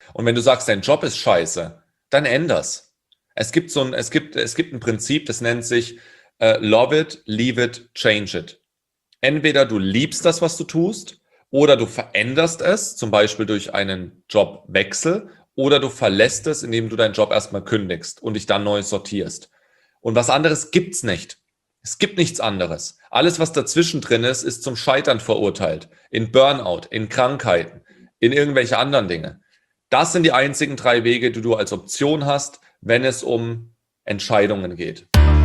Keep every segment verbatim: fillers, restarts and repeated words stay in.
Und wenn du sagst, dein Job ist scheiße, dann änder's. Es gibt so ein, es gibt, es gibt ein Prinzip, das nennt sich äh, Love it, leave it, change it. Entweder du liebst das, was du tust, oder du veränderst es, zum Beispiel durch einen Jobwechsel, oder du verlässt es, indem du deinen Job erstmal kündigst und dich dann neu sortierst. Und was anderes gibt's nicht. Es gibt nichts anderes. Alles, was dazwischen drin ist, ist zum Scheitern verurteilt. In Burnout, in Krankheiten, in irgendwelche anderen Dinge. Das sind die einzigen drei Wege, die du als Option hast, wenn es um Entscheidungen geht.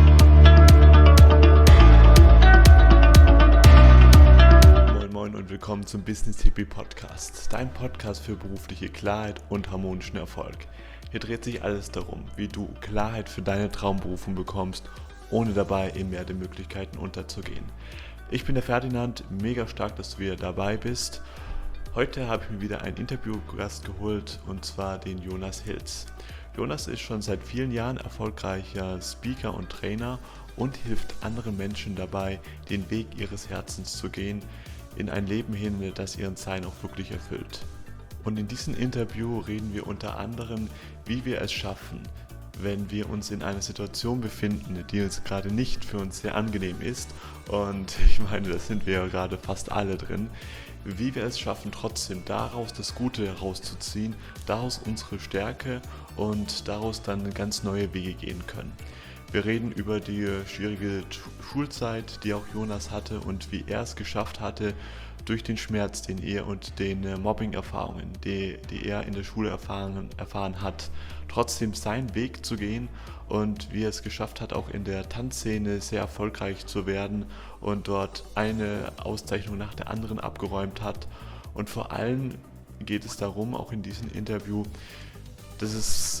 Moin Moin und willkommen zum Business Hippie Podcast, dein Podcast für berufliche Klarheit und harmonischen Erfolg. Hier dreht sich alles darum, wie du Klarheit für deine Traumberufung bekommst, ohne dabei im Meer der Möglichkeiten unterzugehen. Ich bin der Ferdinand, mega stark, dass du wieder dabei bist. Heute habe ich mir wieder einen Interviewgast geholt, und zwar den Jonas Hilz. Jonas ist schon seit vielen Jahren erfolgreicher Speaker und Trainer und hilft anderen Menschen dabei, den Weg ihres Herzens zu gehen, in ein Leben hin, das ihren Sein auch wirklich erfüllt. Und in diesem Interview reden wir unter anderem, wie wir es schaffen, wenn wir uns in einer Situation befinden, die uns gerade nicht für uns sehr angenehm ist, und ich meine, da sind wir ja gerade fast alle drin, wie wir es schaffen, trotzdem daraus das Gute herauszuziehen, daraus unsere Stärke und daraus dann ganz neue Wege gehen können. Wir reden über die schwierige Schulzeit, die auch Jonas hatte, und wie er es geschafft hatte, durch den Schmerz, den er und den Mobbing-Erfahrungen, die, die er in der Schule erfahren, erfahren hat, trotzdem seinen Weg zu gehen, und wie er es geschafft hat, auch in der Tanzszene sehr erfolgreich zu werden und dort eine Auszeichnung nach der anderen abgeräumt hat. Und vor allem geht es darum, auch in diesem Interview, dass es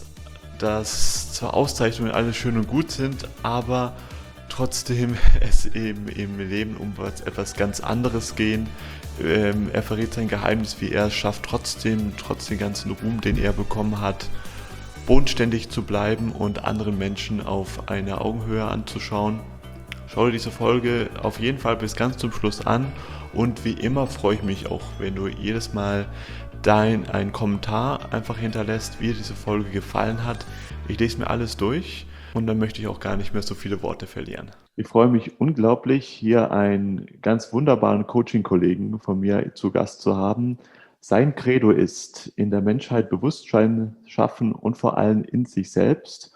dass zwar Auszeichnungen alles schön und gut sind, aber trotzdem es eben im Leben um etwas ganz anderes gehen. Ähm, er verrät sein Geheimnis, wie er es schafft, trotzdem, trotz dem ganzen Ruhm, den er bekommen hat, bodenständig zu bleiben und anderen Menschen auf eine Augenhöhe anzuschauen. Schau dir diese Folge auf jeden Fall bis ganz zum Schluss an, und wie immer freue ich mich auch, wenn du jedes Mal dein einen Kommentar einfach hinterlässt, wie dir diese Folge gefallen hat. Ich lese mir alles durch, und dann möchte ich auch gar nicht mehr so viele Worte verlieren. Ich freue mich unglaublich, hier einen ganz wunderbaren Coaching-Kollegen von mir zu Gast zu haben. Sein Credo ist: in der Menschheit Bewusstsein schaffen und vor allem in sich selbst.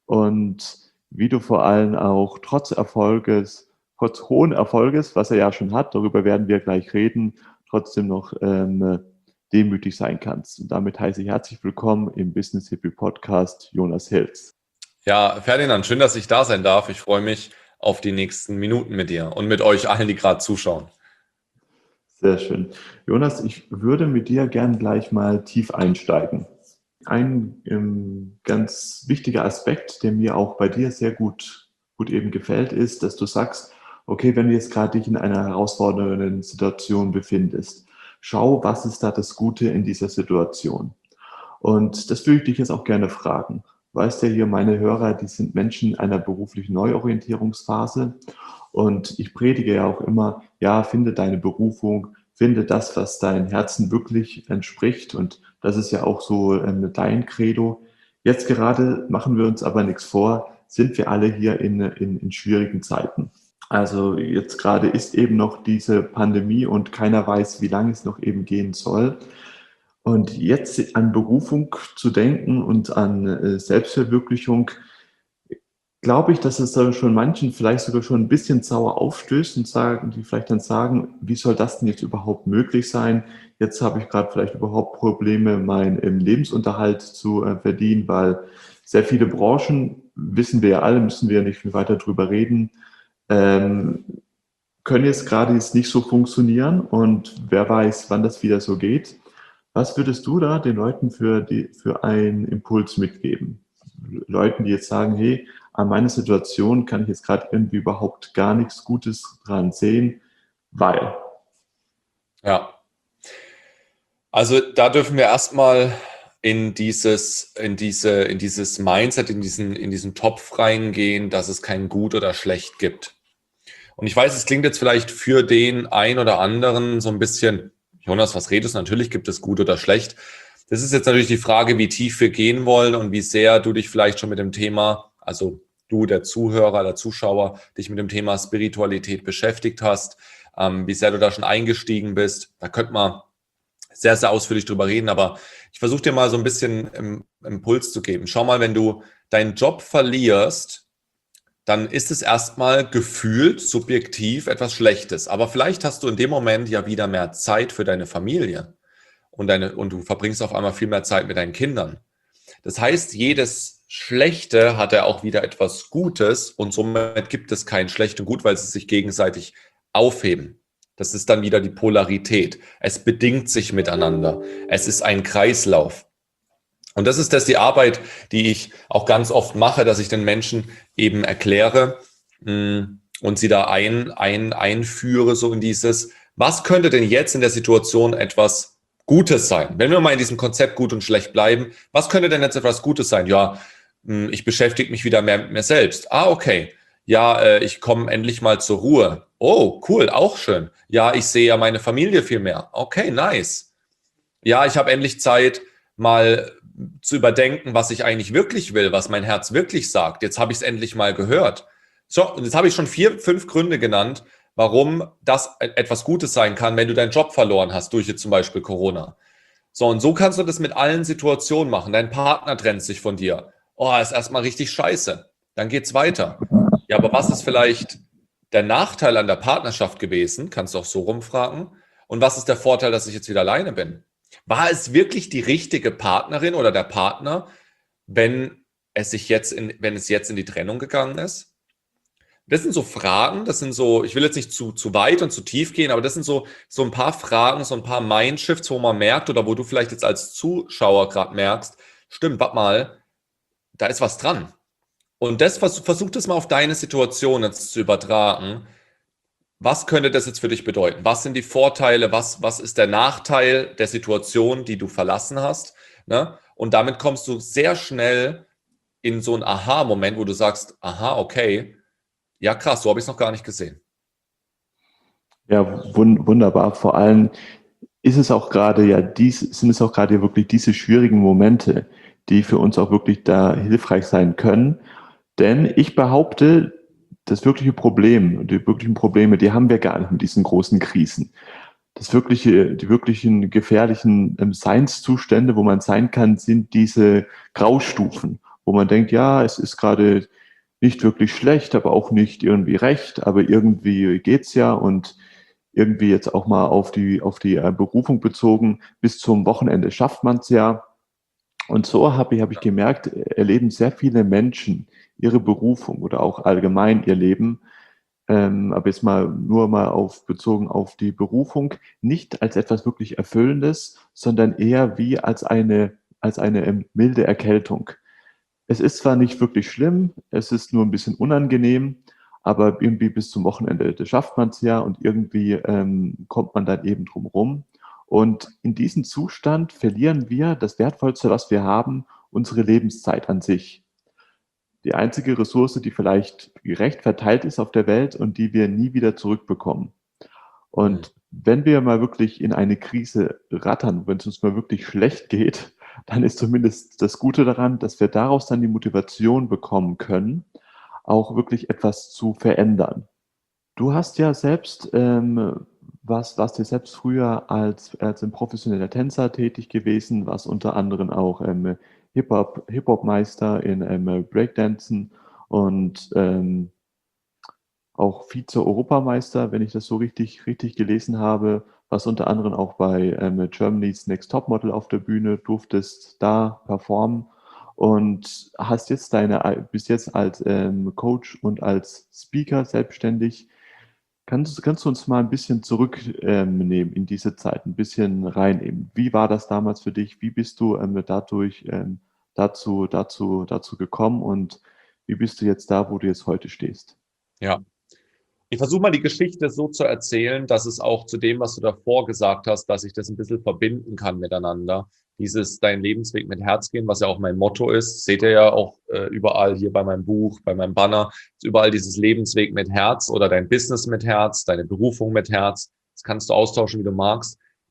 Und wie du vor allem auch trotz Erfolges, trotz hohen Erfolges, was er ja schon hat, darüber werden wir gleich reden, trotzdem noch ähm, demütig sein kannst. Und damit heiße ich herzlich willkommen im Business Hippie Podcast Jonas Hilz. Ja, Ferdinand, schön, dass ich da sein darf. Ich freue mich auf die nächsten Minuten mit dir und mit euch allen, die gerade zuschauen. Sehr schön. Jonas, ich würde mit dir gern gleich mal tief einsteigen. Ein ähm, ganz wichtiger Aspekt, der mir auch bei dir sehr gut, gut eben gefällt, ist, dass du sagst, okay, wenn du jetzt gerade dich in einer herausfordernden Situation befindest, schau, was ist da das Gute in dieser Situation? Und das würde ich dich jetzt auch gerne fragen. Weißt ja, hier meine Hörer, die sind Menschen in einer beruflichen Neuorientierungsphase, und ich predige ja auch immer, ja, finde deine Berufung, finde das, was deinem Herzen wirklich entspricht, und das ist ja auch so ähm, dein Credo. Jetzt gerade, machen wir uns aber nichts vor, sind wir alle hier in, in, in schwierigen Zeiten. Also jetzt gerade ist eben noch diese Pandemie und keiner weiß, wie lange es noch eben gehen soll. Und jetzt an Berufung zu denken und an äh, Selbstverwirklichung, glaube ich, dass es dann schon manchen vielleicht sogar schon ein bisschen sauer aufstößt und sagen, die vielleicht dann sagen, wie soll das denn jetzt überhaupt möglich sein? Jetzt habe ich gerade vielleicht überhaupt Probleme, meinen ähm, Lebensunterhalt zu äh, verdienen, weil sehr viele Branchen, wissen wir ja alle, müssen wir ja nicht viel weiter drüber reden, ähm, können jetzt gerade jetzt nicht so funktionieren, und wer weiß, wann das wieder so geht. Was würdest du da den Leuten für, die, für einen Impuls mitgeben? Leuten, die jetzt sagen, hey, an meiner Situation kann ich jetzt gerade irgendwie überhaupt gar nichts Gutes dran sehen, weil. Ja, also da dürfen wir erstmal in dieses, in diese, in dieses Mindset, in diesen, in diesen Topf reingehen, dass es kein Gut oder Schlecht gibt. Und ich weiß, es klingt jetzt vielleicht für den einen oder anderen so ein bisschen, Jonas, was redest du? Natürlich gibt es Gut oder Schlecht. Das ist jetzt natürlich die Frage, wie tief wir gehen wollen und wie sehr du dich vielleicht schon mit dem Thema, also du, der Zuhörer, der Zuschauer, dich mit dem Thema Spiritualität beschäftigt hast, ähm, wie sehr du da schon eingestiegen bist. Da könnte man sehr, sehr ausführlich drüber reden, aber ich versuche dir mal so ein bisschen im, Impuls zu geben. Schau mal, wenn du deinen Job verlierst, dann ist es erstmal gefühlt, subjektiv etwas Schlechtes. Aber vielleicht hast du in dem Moment ja wieder mehr Zeit für deine Familie und, deine, und du verbringst auf einmal viel mehr Zeit mit deinen Kindern. Das heißt, jedes Schlechte hat ja auch wieder etwas Gutes und somit gibt es kein Schlecht und Gut, weil sie sich gegenseitig aufheben. Das ist dann wieder die Polarität. Es bedingt sich miteinander. Es ist ein Kreislauf. Und das ist das die Arbeit, die ich auch ganz oft mache, dass ich den Menschen eben erkläre mh, und sie da ein, ein, einführe, so in dieses, was könnte denn jetzt in der Situation etwas Gutes sein? Wenn wir mal in diesem Konzept gut und schlecht bleiben, was könnte denn jetzt etwas Gutes sein? Ja, mh, ich beschäftige mich wieder mehr mit mir selbst. Ah, okay. Ja, äh, ich komme endlich mal zur Ruhe. Oh, cool, auch schön. Ja, ich sehe ja meine Familie viel mehr. Okay, nice. Ja, ich habe endlich Zeit, mal zu überdenken, was ich eigentlich wirklich will, was mein Herz wirklich sagt. Jetzt habe ich es endlich mal gehört. So, und jetzt habe ich schon vier, fünf Gründe genannt, warum das etwas Gutes sein kann, wenn du deinen Job verloren hast, durch jetzt zum Beispiel Corona. So, und so kannst du das mit allen Situationen machen. Dein Partner trennt sich von dir. Oh, ist erstmal richtig scheiße. Dann geht's weiter. Ja, aber was ist vielleicht der Nachteil an der Partnerschaft gewesen? Kannst du auch so rumfragen. Und was ist der Vorteil, dass ich jetzt wieder alleine bin? War es wirklich die richtige Partnerin oder der Partner, wenn es sich jetzt in, wenn es jetzt in die Trennung gegangen ist? Das sind so Fragen, das sind so, ich will jetzt nicht zu, zu weit und zu tief gehen, aber das sind so, so ein paar Fragen, so ein paar Mindshifts, wo man merkt oder wo du vielleicht jetzt als Zuschauer gerade merkst, stimmt, warte mal, da ist was dran. Und das versuch, versuch das mal auf deine Situation jetzt zu übertragen. Was könnte das jetzt für dich bedeuten? Was sind die Vorteile? Was, was ist der Nachteil der Situation, die du verlassen hast? Ne? Und damit kommst du sehr schnell in so einen Aha-Moment, wo du sagst, aha, okay, ja krass, so habe ich es noch gar nicht gesehen. Ja, wund- wunderbar. Vor allem ist es auch gerade ja dies, sind es auch gerade wirklich diese schwierigen Momente, die für uns auch wirklich da hilfreich sein können. Denn ich behaupte, das wirkliche Problem, die wirklichen Probleme, die haben wir gar nicht mit diesen großen Krisen. Das wirkliche, die wirklichen gefährlichen ähm, Seinszustände, wo man sein kann, sind diese Graustufen, wo man denkt, ja, es ist gerade nicht wirklich schlecht, aber auch nicht irgendwie recht, aber irgendwie geht's ja und irgendwie jetzt auch mal auf die, auf die äh, Berufung bezogen, bis zum Wochenende schafft man es ja. Und so habe ich, habe ich gemerkt, erleben sehr viele Menschen ihre Berufung oder auch allgemein ihr Leben, ähm, aber jetzt mal nur mal auf, bezogen auf die Berufung, nicht als etwas wirklich Erfüllendes, sondern eher wie als eine, als eine ähm, milde Erkältung. Es ist zwar nicht wirklich schlimm, es ist nur ein bisschen unangenehm, aber irgendwie bis zum Wochenende, das schafft man es ja und irgendwie ähm, kommt man dann eben drum rum. Und in diesem Zustand verlieren wir das Wertvollste, was wir haben, unsere Lebenszeit an sich. Die einzige Ressource, die vielleicht gerecht verteilt ist auf der Welt und die wir nie wieder zurückbekommen. Und wenn wir mal wirklich in eine Krise rattern, wenn es uns mal wirklich schlecht geht, dann ist zumindest das Gute daran, dass wir daraus dann die Motivation bekommen können, auch wirklich etwas zu verändern. Du hast ja selbst, ähm, was, warst ja selbst früher als, als ein professioneller Tänzer tätig gewesen, warst unter anderem auch ähm, Hip-Hop, Hip-Hop-Meister in ähm, Breakdancen und ähm, auch Vize-Europameister, wenn ich das so richtig, richtig gelesen habe, warst unter anderem auch bei ähm, Germany's Next Topmodel auf der Bühne, durftest da performen und hast jetzt deine, bist jetzt als ähm, Coach und als Speaker selbstständig. Kannst, kannst du uns mal ein bisschen zurücknehmen ähm, in diese Zeit, ein bisschen reinnehmen? Wie war das damals für dich? Wie bist du ähm, dadurch ähm, dazu, dazu, dazu gekommen und wie bist du jetzt da, wo du jetzt heute stehst? Ja. Ich versuche mal die Geschichte so zu erzählen, dass es auch zu dem, was du davor gesagt hast, dass ich das ein bisschen verbinden kann miteinander. Dieses dein Lebensweg mit Herz gehen, was ja auch mein Motto ist, seht ihr ja auch äh, überall hier bei meinem Buch, bei meinem Banner, ist überall dieses Lebensweg mit Herz oder dein Business mit Herz, deine Berufung mit Herz. Das kannst du austauschen, wie du magst.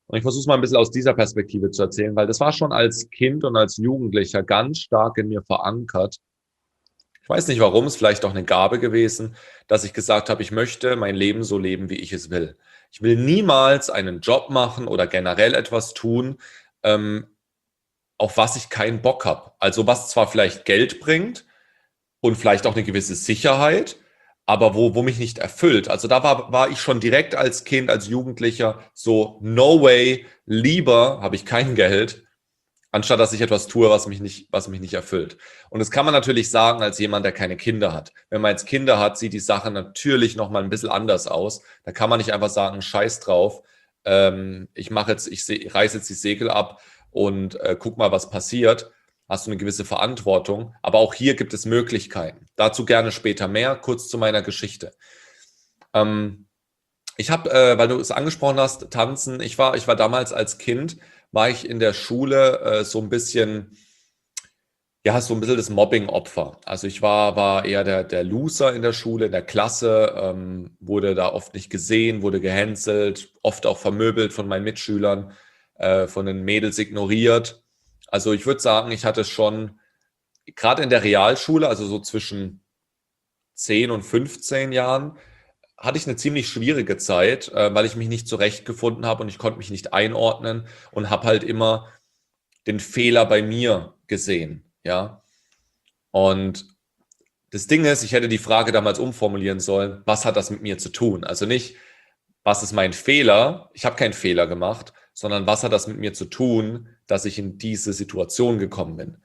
Und ich versuche es mal ein bisschen aus dieser Perspektive zu erzählen, weil das war schon als Kind und als Jugendlicher ganz stark in mir verankert. Ich weiß nicht warum, es ist vielleicht auch eine Gabe gewesen, dass ich gesagt habe, ich möchte mein Leben so leben, wie ich es will. Ich will niemals einen Job machen oder generell etwas tun, ähm, auf was ich keinen Bock habe. Also was zwar vielleicht Geld bringt und vielleicht auch eine gewisse Sicherheit, aber wo, wo mich nicht erfüllt. Also da war, war ich schon direkt als Kind, als Jugendlicher so, no way, lieber habe ich kein Geld, anstatt dass ich etwas tue, was mich nicht, was mich nicht erfüllt. Und das kann man natürlich sagen als jemand, der keine Kinder hat. Wenn man jetzt Kinder hat, sieht die Sache natürlich nochmal ein bisschen anders aus. Da kann man nicht einfach sagen, scheiß drauf, ähm, ich mache jetzt, ich reiße jetzt die Segel ab und äh, guck mal, was passiert. Hast du eine gewisse Verantwortung. Aber auch hier gibt es Möglichkeiten. Dazu gerne später mehr. Kurz zu meiner Geschichte. Ähm, ich habe, äh, weil du es angesprochen hast, Tanzen. Ich war, ich war damals als Kind, war ich in der Schule äh, so ein bisschen, ja, so ein bisschen das Mobbing-Opfer. Also ich war, war eher der, der Loser in der Schule, in der Klasse, ähm, wurde da oft nicht gesehen, wurde gehänselt, oft auch vermöbelt von meinen Mitschülern, äh, von den Mädels ignoriert. Also ich würde sagen, ich hatte schon, gerade in der Realschule, also so zwischen zehn und fünfzehn Jahren, hatte ich eine ziemlich schwierige Zeit, äh, weil ich mich nicht zurechtgefunden habe und ich konnte mich nicht einordnen und habe halt immer den Fehler bei mir gesehen, ja. Und das Ding ist, ich hätte die Frage damals umformulieren sollen, was hat das mit mir zu tun? Also nicht, was ist mein Fehler? Ich habe keinen Fehler gemacht, sondern was hat das mit mir zu tun, dass ich in diese Situation gekommen bin?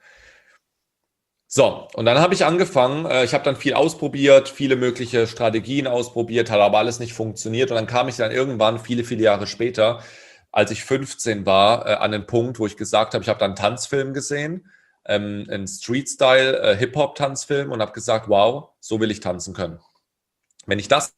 So, und dann habe ich angefangen, äh, ich habe dann viel ausprobiert, viele mögliche Strategien ausprobiert, hat aber alles nicht funktioniert. Und dann kam ich dann irgendwann, viele, viele Jahre später, als ich fünfzehn war, äh, an den Punkt, wo ich gesagt habe, ich habe dann einen Tanzfilm gesehen, ähm, einen Street-Style äh, Hip-Hop-Tanzfilm und habe gesagt, wow, so will ich tanzen können. Wenn ich das,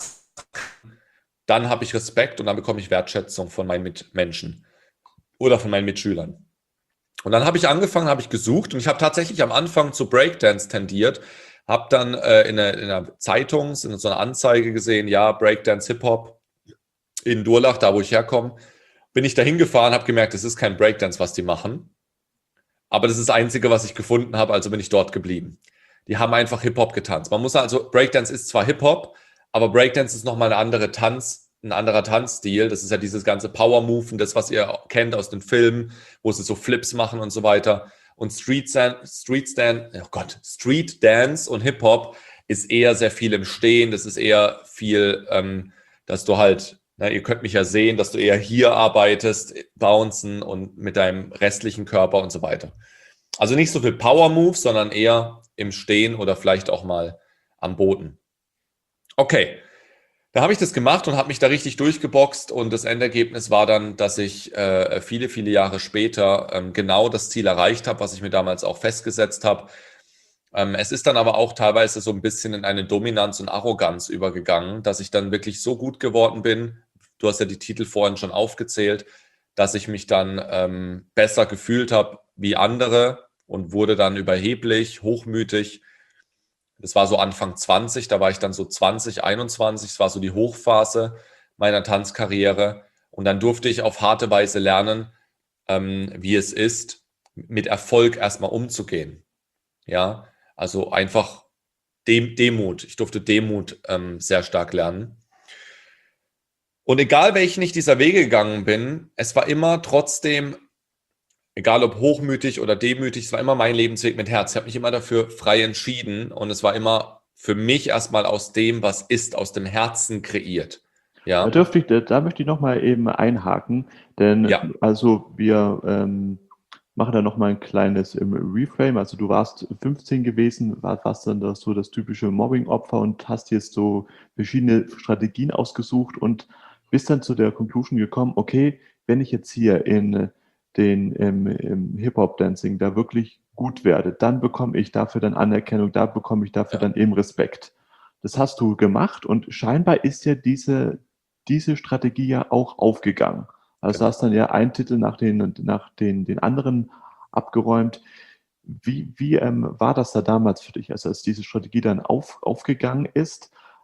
dann habe ich Respekt und dann bekomme ich Wertschätzung von meinen Mitmenschen oder von meinen Mitschülern. Und dann habe ich angefangen, habe ich gesucht und ich habe tatsächlich am Anfang zu Breakdance tendiert, habe dann äh, in, einer, in einer Zeitung, in so einer Anzeige gesehen, ja, Breakdance Hip-Hop in Durlach, da wo ich herkomme, bin ich da hingefahren, habe gemerkt, das ist kein Breakdance, was die machen, aber das ist das Einzige, was ich gefunden habe, also bin ich dort geblieben. Die haben einfach Hip-Hop getanzt. Man muss also, Breakdance ist zwar Hip-Hop, aber Breakdance ist nochmal eine andere Tanz, ein anderer Tanzstil. Das ist ja dieses ganze Power-Move, das, was ihr kennt aus den Filmen, wo sie so Flips machen und so weiter. Und Street, Street, Stand, oh Gott, Street Dance und Hip-Hop ist eher sehr viel im Stehen. Das ist eher viel, ähm, dass du halt, na, ihr könnt mich ja sehen, dass du eher hier arbeitest, bouncen und mit deinem restlichen Körper und so weiter. Also nicht so viel Power-Move, sondern eher im Stehen oder vielleicht auch mal am Boden. Okay. Da habe ich das gemacht und habe mich da richtig durchgeboxt und das Endergebnis war dann, dass ich äh, viele, viele Jahre später ähm, genau das Ziel erreicht habe, was ich mir damals auch festgesetzt habe. Ähm, es ist dann aber auch teilweise so ein bisschen in eine Dominanz und Arroganz übergegangen, dass ich dann wirklich so gut geworden bin, du hast ja die Titel vorhin schon aufgezählt, dass ich mich dann ähm, besser gefühlt habe wie andere und wurde dann überheblich, hochmütig. Das war so Anfang zwanzig, da war ich dann so zwanzig, einundzwanzig, das war so die Hochphase meiner Tanzkarriere. Und dann durfte ich auf harte Weise lernen, ähm, wie es ist, mit Erfolg erstmal umzugehen. Ja, also einfach Dem Demut. Ich durfte Demut ähm, sehr stark lernen. Und egal welchen ich dieser Wege gegangen bin, es war immer trotzdem, egal ob hochmütig oder demütig, es war immer mein Lebensweg mit Herz. Ich habe mich immer dafür frei entschieden und es war immer für mich erstmal aus dem, was ist, aus dem Herzen kreiert. Da Ja, dürfte ich, da, da möchte ich nochmal eben einhaken, denn ja, also wir ähm, machen da nochmal ein kleines ähm, Reframe. Also du warst fünfzehn gewesen, war, warst dann das, so das typische Mobbing-Opfer und hast jetzt so verschiedene Strategien ausgesucht und bist dann zu der Conclusion gekommen, okay, wenn ich jetzt hier in den ähm, im Hip-Hop-Dancing da wirklich gut werde, dann bekomme ich dafür dann Anerkennung, da bekomme ich dafür ja, dann eben Respekt. Das hast du gemacht und scheinbar ist ja diese, diese Strategie ja auch aufgegangen. Also genau. hast dann ja einen Titel nach den, nach den, den anderen abgeräumt. Wie, wie ähm, war das da damals für dich, also als diese Strategie dann auf, aufgegangen ist?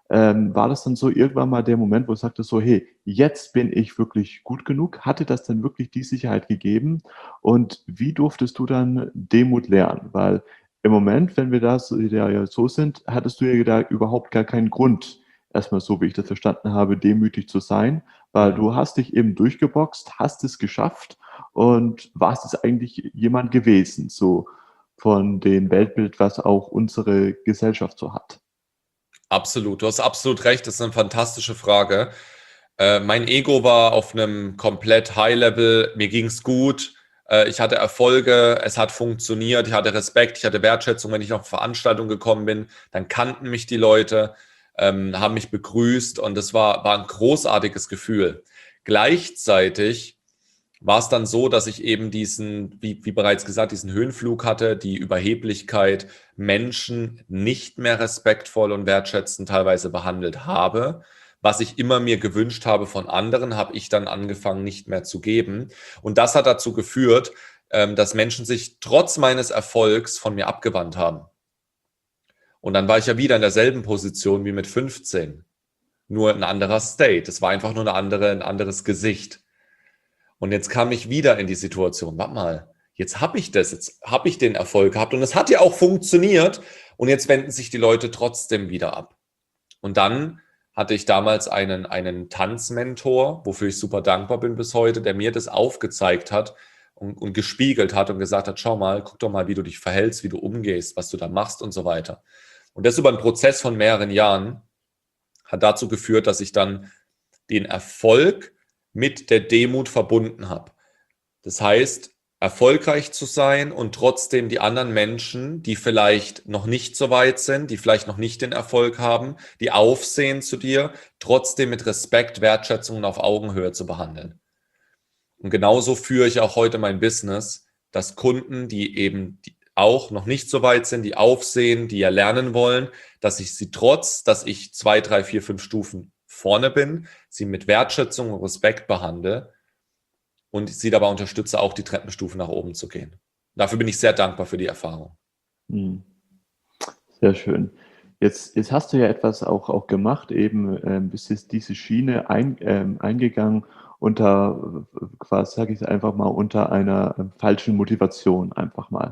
Ähm, war das dann so irgendwann mal der Moment, wo du sagtest so: „Hey, jetzt bin ich wirklich gut genug?“ Hatte das dann wirklich die Sicherheit gegeben? Und wie durftest du dann Demut lernen? Weil im Moment, wenn wir da so ja ja so sind, hattest du ja da überhaupt gar keinen Grund, erstmal so, wie ich das verstanden habe, demütig zu sein, weil Mhm. du hast dich eben durchgeboxt, hast es geschafft und warst es eigentlich jemand gewesen, so von dem Weltbild, was auch unsere Gesellschaft so hat. Absolut, du hast absolut recht, das ist eine fantastische Frage. Äh, mein Ego war auf einem komplett High-Level, mir ging's gut, äh, ich hatte Erfolge, es hat funktioniert, ich hatte Respekt, ich hatte Wertschätzung, wenn ich auf Veranstaltungen gekommen bin, dann kannten mich die Leute, ähm, haben mich begrüßt und das war, war ein großartiges Gefühl. Gleichzeitig war es dann so, dass ich eben diesen, wie, wie bereits gesagt, diesen Höhenflug hatte, die Überheblichkeit, Menschen nicht mehr respektvoll und wertschätzend teilweise behandelt habe. Was ich immer mir gewünscht habe von anderen, habe ich dann angefangen, nicht mehr zu geben. Und das hat dazu geführt, ähm, dass Menschen sich trotz meines Erfolgs von mir abgewandt haben. Und dann war ich ja wieder in derselben Position wie mit fünfzehn, nur ein anderer State. Es war einfach nur eine andere, ein anderes Gesicht. Und jetzt kam ich wieder in die Situation, warte mal, jetzt habe ich das, jetzt habe ich den Erfolg gehabt und es hat ja auch funktioniert und jetzt wenden sich die Leute trotzdem wieder ab. Und dann hatte ich damals einen, einen Tanzmentor, wofür ich super dankbar bin bis heute, der mir das aufgezeigt hat und, und gespiegelt hat und gesagt hat, schau mal, guck doch mal, wie du dich verhältst, wie du umgehst, was du da machst und so weiter. Und das über einen Prozess von mehreren Jahren hat dazu geführt, dass ich dann den Erfolg mit der Demut verbunden habe. Das heißt, erfolgreich zu sein und trotzdem die anderen Menschen, die vielleicht noch nicht so weit sind, die vielleicht noch nicht den Erfolg haben, die aufsehen zu dir, trotzdem mit Respekt, Wertschätzung und auf Augenhöhe zu behandeln. Und genauso führe ich auch heute mein Business, dass Kunden, die eben auch noch nicht so weit sind, die aufsehen, die ja lernen wollen, dass ich sie trotz, dass ich zwei, drei, vier, fünf Stufen vorne bin, sie mit Wertschätzung und Respekt behandle und sie dabei unterstütze, auch die Treppenstufen nach oben zu gehen. Dafür bin ich sehr dankbar für die Erfahrung. Mhm. Sehr schön. Jetzt, jetzt hast du ja etwas auch, auch gemacht, eben ähm, bist jetzt diese Schiene ein, ähm, eingegangen unter, äh, quasi, sage ich einfach mal, unter einer ähm, falschen Motivation einfach mal.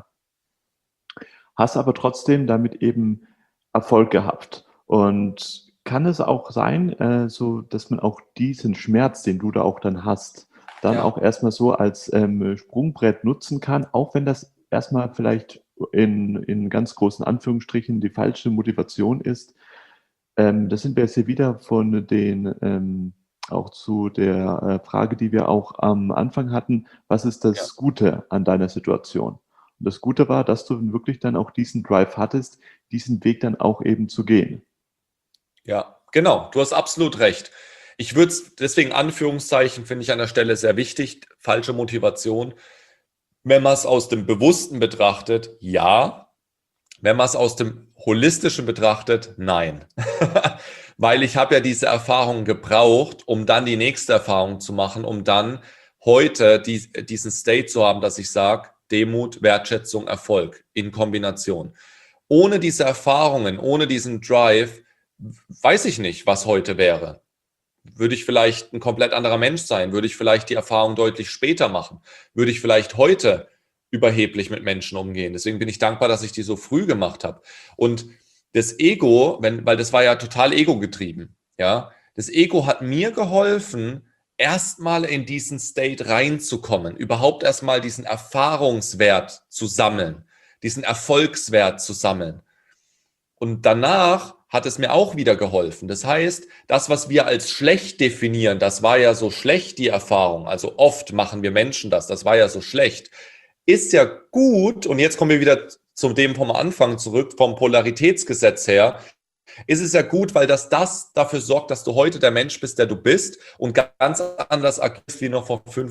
Hast aber trotzdem damit eben Erfolg gehabt. Und kann es auch sein, äh, so, dass man auch diesen Schmerz, den du da auch dann hast, dann Ja, auch erstmal so als ähm, Sprungbrett nutzen kann, auch wenn das erstmal vielleicht in, in ganz großen Anführungsstrichen die falsche Motivation ist. Ähm, das sind wir jetzt hier wieder von den, ähm, auch zu der äh, Frage, die wir auch am Anfang hatten, was ist ja, das Gute an deiner Situation? Und das Gute war, dass du wirklich dann auch diesen Drive hattest, diesen Weg dann auch eben zu gehen. ja, genau. Du hast absolut recht. Ich würde es deswegen Anführungszeichen finde ich an der Stelle sehr wichtig. Falsche Motivation. Wenn man es aus dem Bewussten betrachtet, ja. Wenn man es aus dem Holistischen betrachtet, nein. Weil ich habe ja diese Erfahrung gebraucht, um dann die nächste Erfahrung zu machen, um dann heute die, diesen State zu haben, dass ich sage, Demut, Wertschätzung, Erfolg in Kombination. Ohne diese Erfahrungen, ohne diesen Drive, weiß ich nicht, was heute wäre. Würde ich vielleicht ein komplett anderer Mensch sein? Würde ich vielleicht die Erfahrung deutlich später machen? Würde ich vielleicht heute überheblich mit Menschen umgehen? Deswegen bin ich dankbar, dass ich die so früh gemacht habe. Und das Ego, wenn, weil das war ja total ego-getrieben, ja, das Ego hat mir geholfen, erstmal in diesen State reinzukommen, überhaupt erstmal diesen Erfahrungswert zu sammeln, diesen Erfolgswert zu sammeln. Und danach hat es mir auch wieder geholfen. Das heißt, das, was wir als schlecht definieren, das war ja so schlecht, die Erfahrung. Also oft machen wir Menschen das, das war ja so schlecht. Ist ja gut, und jetzt kommen wir wieder zu dem vom Anfang zurück, vom Polaritätsgesetz her, ist es ja gut, weil das, das dafür sorgt, dass du heute der Mensch bist, der du bist und ganz anders agierst wie noch vor fünf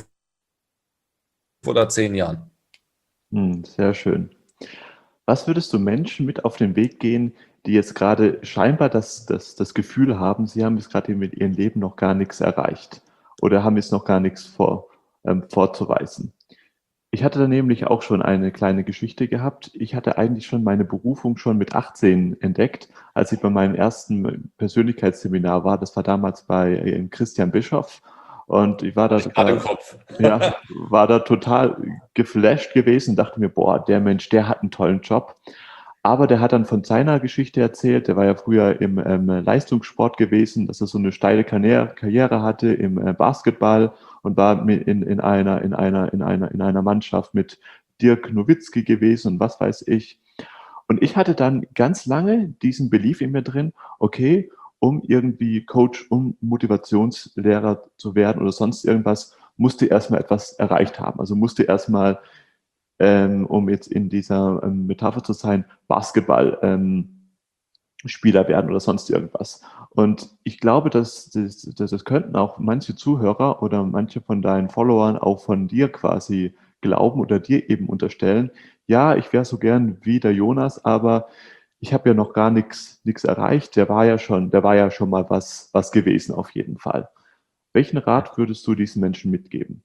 oder zehn Jahren. Hm, sehr schön. Was würdest du Menschen mit auf den Weg gehen, die jetzt gerade scheinbar das, das, das Gefühl haben, sie haben jetzt gerade mit ihrem Leben noch gar nichts erreicht oder haben jetzt noch gar nichts vor, ähm, vorzuweisen? Ich hatte da nämlich auch schon eine kleine Geschichte gehabt. Ich hatte eigentlich schon meine Berufung schon mit achtzehn entdeckt, als ich bei meinem ersten Persönlichkeitsseminar war. Das war damals bei äh, Christian Bischoff und ich war da, Ich gerade im da Kopf. ja, war da total geflasht gewesen, dachte mir, boah, der Mensch, der hat einen tollen Job. Aber der hat dann von seiner Geschichte erzählt. Der war ja früher im ähm, Leistungssport gewesen, dass er so eine steile Karriere, Karriere hatte im äh, Basketball und war mit in, in einer, in einer, in einer, in einer Mannschaft mit Dirk Nowitzki gewesen und was weiß ich. Und ich hatte dann ganz lange diesen Belief in mir drin, okay, um irgendwie Coach, um Motivationslehrer zu werden oder sonst irgendwas, musste erstmal etwas erreicht haben. Also musste erstmal, ähm, um jetzt in dieser ähm, Metapher zu sein, Basketball ähm, Spieler werden oder sonst irgendwas. Und ich glaube, dass das, dass das könnten auch manche Zuhörer oder manche von deinen Followern auch von dir quasi glauben oder dir eben unterstellen, ja, ich wäre so gern wie der Jonas, aber ich habe ja noch gar nichts nichts erreicht. Der war ja schon, der war ja schon mal was, was gewesen auf jeden Fall. Welchen Rat würdest du diesen Menschen mitgeben?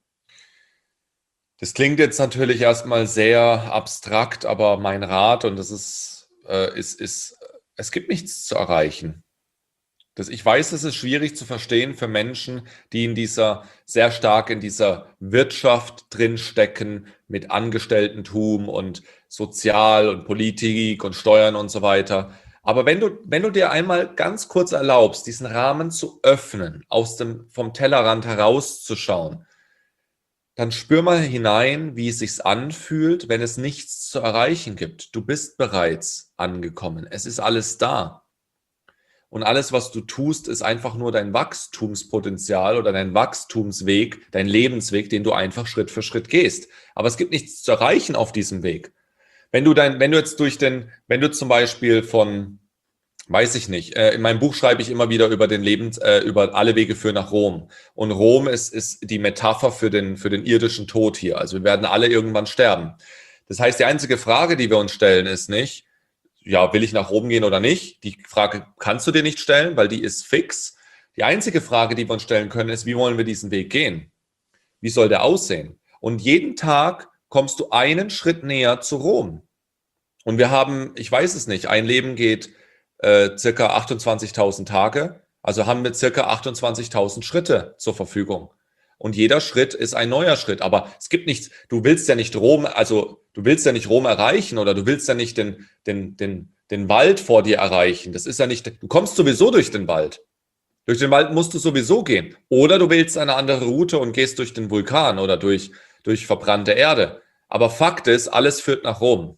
Das klingt jetzt natürlich erstmal sehr abstrakt, aber mein Rat, und das ist, äh, ist, ist, es gibt nichts zu erreichen. Das, ich weiß, es ist schwierig zu verstehen für Menschen, die in dieser, sehr stark in dieser Wirtschaft drinstecken, mit Angestellten-Tum und Sozial- und Politik und Steuern und so weiter. Aber wenn du, wenn du dir einmal ganz kurz erlaubst, diesen Rahmen zu öffnen, aus dem, vom Tellerrand herauszuschauen, dann spür mal hinein, wie es sich anfühlt, wenn es nichts zu erreichen gibt. Du bist bereits angekommen. Es ist alles da. Und alles, was du tust, ist einfach nur dein Wachstumspotenzial oder dein Wachstumsweg, dein Lebensweg, den du einfach Schritt für Schritt gehst. Aber es gibt nichts zu erreichen auf diesem Weg. Wenn du dein, wenn du jetzt durch den, wenn du zum Beispiel von, weiß ich nicht, äh, in meinem Buch schreibe ich immer wieder über den Lebens, äh, über alle Wege führen nach Rom. Und Rom ist, ist die Metapher für den, für den irdischen Tod hier. Also wir werden alle irgendwann sterben. Das heißt, die einzige Frage, die wir uns stellen, ist nicht, ja, will ich nach Rom gehen oder nicht? Die Frage kannst du dir nicht stellen, weil die ist fix. Die einzige Frage, die wir uns stellen können, ist, wie wollen wir diesen Weg gehen? Wie soll der aussehen? Und jeden Tag kommst du einen Schritt näher zu Rom. Und wir haben, ich weiß es nicht, ein Leben geht äh, circa achtundzwanzigtausend Tage, also haben wir circa achtundzwanzigtausend Schritte zur Verfügung. Und jeder Schritt ist ein neuer Schritt. Aber es gibt nichts, du willst ja nicht Rom, also du willst ja nicht Rom erreichen oder du willst ja nicht den, den, den, den Wald vor dir erreichen. Das ist ja nicht, du kommst sowieso durch den Wald. Durch den Wald musst du sowieso gehen. Oder du wählst eine andere Route und gehst durch den Vulkan oder durch, durch verbrannte Erde. Aber Fakt ist, alles führt nach Rom.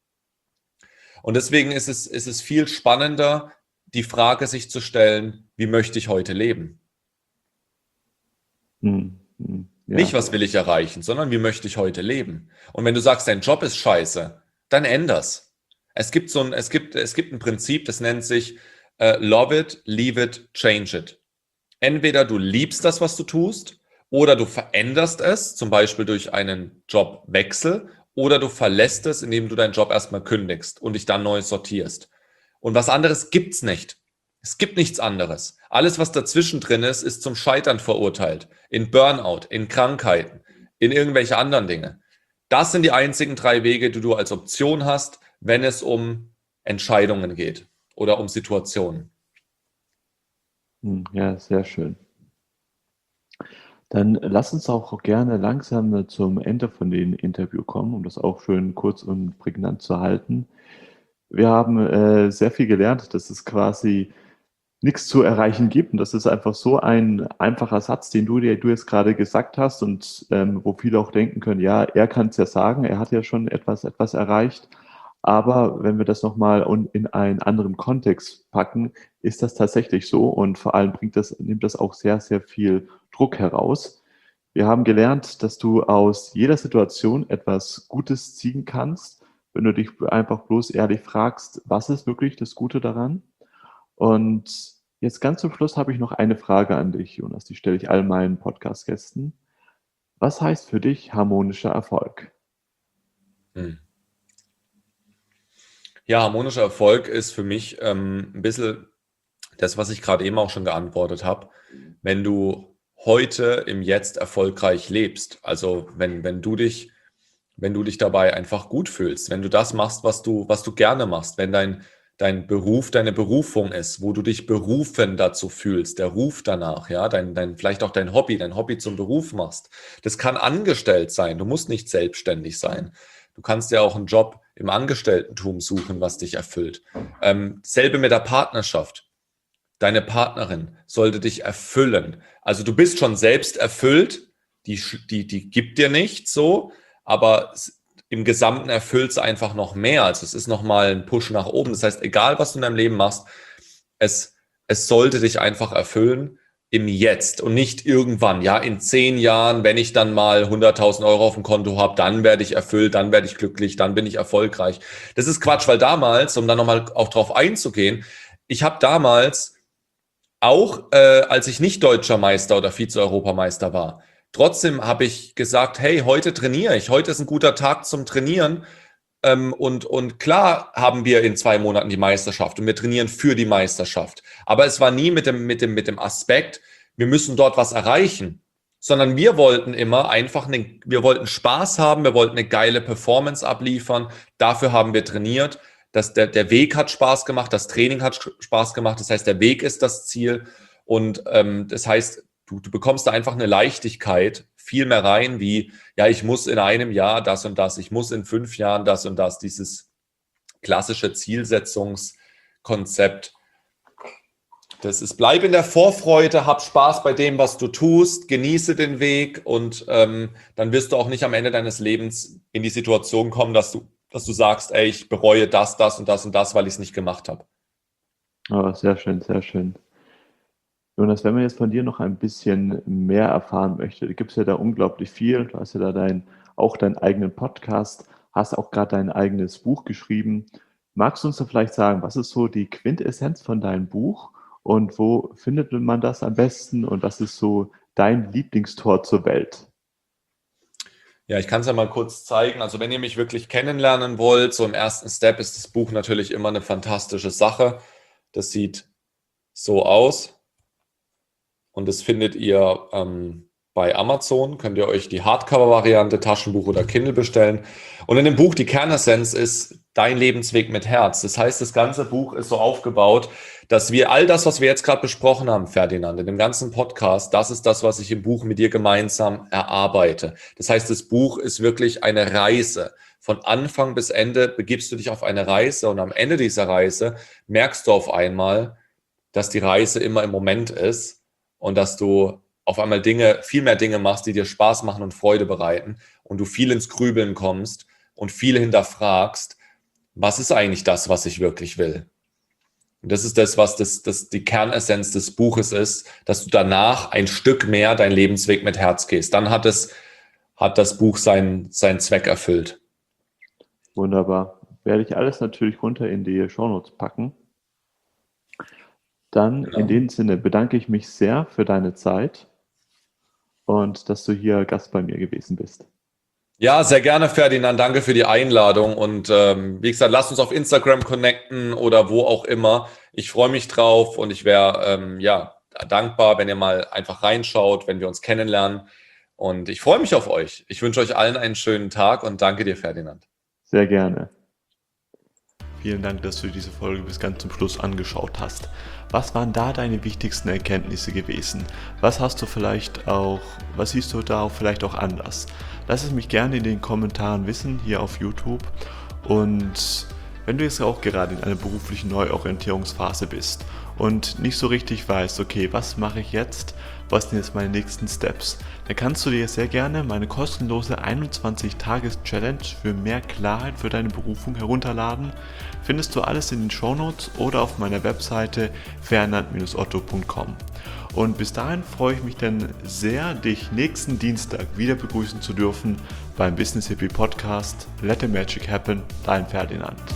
Und deswegen ist es, ist es viel spannender, die Frage sich zu stellen, wie möchte ich heute leben? Hm, hm, ja. Nicht, was will ich erreichen, sondern wie möchte ich heute leben? Und wenn du sagst, dein Job ist scheiße, dann änder's. Es gibt so ein, es gibt, es gibt ein Prinzip, das nennt sich äh, Love it, leave it, change it. Entweder du liebst das, was du tust, oder du veränderst es, zum Beispiel durch einen Jobwechsel, oder du verlässt es, indem du deinen Job erstmal kündigst und dich dann neu sortierst. Und was anderes gibt's nicht. Es gibt nichts anderes. Alles, was dazwischen drin ist, ist zum Scheitern verurteilt. In Burnout, in Krankheiten, in irgendwelche anderen Dinge. Das sind die einzigen drei Wege, die du als Option hast, wenn es um Entscheidungen geht oder um Situationen. Hm, ja, sehr schön. Dann lass uns auch gerne langsam zum Ende von dem Interview kommen, um das auch schön kurz und prägnant zu halten. Wir haben äh, sehr viel gelernt, dass es quasi nichts zu erreichen gibt. Und das ist einfach so ein einfacher Satz, den du dir du jetzt gerade gesagt hast und ähm, wo viele auch denken können, ja, er kann es ja sagen, er hat ja schon etwas, etwas erreicht. Aber wenn wir das nochmal in einen anderen Kontext packen, ist das tatsächlich so und vor allem bringt das, nimmt das auch sehr, sehr viel Druck heraus. Wir haben gelernt, dass du aus jeder Situation etwas Gutes ziehen kannst, wenn du dich einfach bloß ehrlich fragst, was ist wirklich das Gute daran? Und jetzt ganz zum Schluss habe ich noch eine Frage an dich, Jonas, die stelle ich all meinen Podcast-Gästen. Was heißt für dich harmonischer Erfolg? Hm. Ja, harmonischer Erfolg ist für mich ähm, ein bisschen das, was ich gerade eben auch schon geantwortet habe. Wenn du heute im Jetzt erfolgreich lebst, also wenn, wenn du dich wenn du dich dabei einfach gut fühlst, wenn du das machst, was du, was du gerne machst, wenn dein, dein Beruf deine Berufung ist, wo du dich berufen dazu fühlst, der Ruf danach, ja, dein, dein, vielleicht auch dein Hobby, dein Hobby zum Beruf machst. Das kann angestellt sein, du musst nicht selbstständig sein. Du kannst ja auch einen Job im Angestelltentum suchen, was dich erfüllt. Ähm, selbe mit der Partnerschaft. Deine Partnerin sollte dich erfüllen. Also du bist schon selbst erfüllt, die, die, die gibt dir nichts so, aber im Gesamten erfüllt es einfach noch mehr. Also es ist nochmal ein Push nach oben. Das heißt, egal was du in deinem Leben machst, es, es sollte dich einfach erfüllen im Jetzt und nicht irgendwann. Ja, in zehn Jahren, wenn ich dann mal hunderttausend Euro auf dem Konto habe, dann werde ich erfüllt, dann werde ich glücklich, dann bin ich erfolgreich. Das ist Quatsch, weil damals, um dann nochmal auch drauf einzugehen, ich habe damals auch, äh, als ich nicht Deutscher Meister oder Vize-Europameister war, trotzdem habe ich gesagt, hey, heute trainiere ich, heute ist ein guter Tag zum Trainieren. Ähm, und, und klar haben wir in zwei Monaten die Meisterschaft und wir trainieren für die Meisterschaft. Aber es war nie mit dem, mit dem, mit dem Aspekt, wir müssen dort was erreichen, sondern wir wollten immer einfach, eine, wir wollten Spaß haben, wir wollten eine geile Performance abliefern. Dafür haben wir trainiert. Das, der, der Weg hat Spaß gemacht, das Training hat Spaß gemacht. Das heißt, der Weg ist das Ziel. Und ähm, das heißt, Du, du bekommst da einfach eine Leichtigkeit viel mehr rein, wie, ja, ich muss in einem Jahr das und das, ich muss in fünf Jahren das und das, dieses klassische Zielsetzungskonzept. Das ist, bleib in der Vorfreude, hab Spaß bei dem, was du tust, genieße den Weg und ähm, dann wirst du auch nicht am Ende deines Lebens in die Situation kommen, dass du, dass du sagst, ey, ich bereue das, das und das und das, weil ich es nicht gemacht habe. Oh, sehr schön, sehr schön. Jonas, wenn man jetzt von dir noch ein bisschen mehr erfahren möchte, gibt es ja da unglaublich viel. Du hast ja da dein, auch deinen eigenen Podcast, hast auch gerade dein eigenes Buch geschrieben. Magst du uns da vielleicht sagen, was ist so die Quintessenz von deinem Buch und wo findet man das am besten und was ist so dein Lieblingstor zur Welt? Ja, ich kann es ja mal kurz zeigen. Also wenn ihr mich wirklich kennenlernen wollt, so im ersten Step ist das Buch natürlich immer eine fantastische Sache. Das sieht so aus. Und das findet ihr ähm, bei Amazon. Könnt ihr euch die Hardcover-Variante, Taschenbuch oder Kindle bestellen. Und in dem Buch, die Kernessenz ist dein Lebensweg mit Herz. Das heißt, das ganze Buch ist so aufgebaut, dass wir all das, was wir jetzt gerade besprochen haben, Ferdinand, in dem ganzen Podcast, das ist das, was ich im Buch mit dir gemeinsam erarbeite. Das heißt, das Buch ist wirklich eine Reise. Von Anfang bis Ende begibst du dich auf eine Reise und am Ende dieser Reise merkst du auf einmal, dass die Reise immer im Moment ist. Und dass du auf einmal Dinge, viel mehr Dinge machst, die dir Spaß machen und Freude bereiten und du viel ins Grübeln kommst und viel hinterfragst, was ist eigentlich das, was ich wirklich will? Und das ist das, was das, das die Kernessenz des Buches ist, dass du danach ein Stück mehr deinen Lebensweg mit Herz gehst. Dann hat es, hat das Buch seinen, seinen Zweck erfüllt. Wunderbar. Werde ich alles natürlich runter in die Shownotes packen. Dann Genau. In dem Sinne bedanke ich mich sehr für deine Zeit und dass du hier Gast bei mir gewesen bist. Ja, sehr gerne, Ferdinand. Danke für die Einladung. Und ähm, wie gesagt, lasst uns auf Instagram connecten oder wo auch immer. Ich freue mich drauf und ich wäre ähm, ja, dankbar, wenn ihr mal einfach reinschaut, wenn wir uns kennenlernen. Und ich freue mich auf euch. Ich wünsche euch allen einen schönen Tag und danke dir, Ferdinand. Sehr gerne. Vielen Dank, dass du diese Folge bis ganz zum Schluss angeschaut hast. Was waren da deine wichtigsten Erkenntnisse gewesen? Was hast du vielleicht auch, was siehst du da vielleicht auch anders? Lass es mich gerne in den Kommentaren wissen, hier auf YouTube. Und wenn du jetzt auch gerade in einer beruflichen Neuorientierungsphase bist und nicht so richtig weißt, okay, was mache ich jetzt? Was sind jetzt meine nächsten Steps? Dann kannst du dir sehr gerne meine kostenlose einundzwanzig-Tages-Challenge für mehr Klarheit für deine Berufung herunterladen. Findest du alles in den Shownotes oder auf meiner Webseite fernand Bindestrich otto Punkt com. Und bis dahin freue ich mich dann sehr, dich nächsten Dienstag wieder begrüßen zu dürfen beim Business Hippie Podcast. Let the Magic Happen, dein Ferdinand.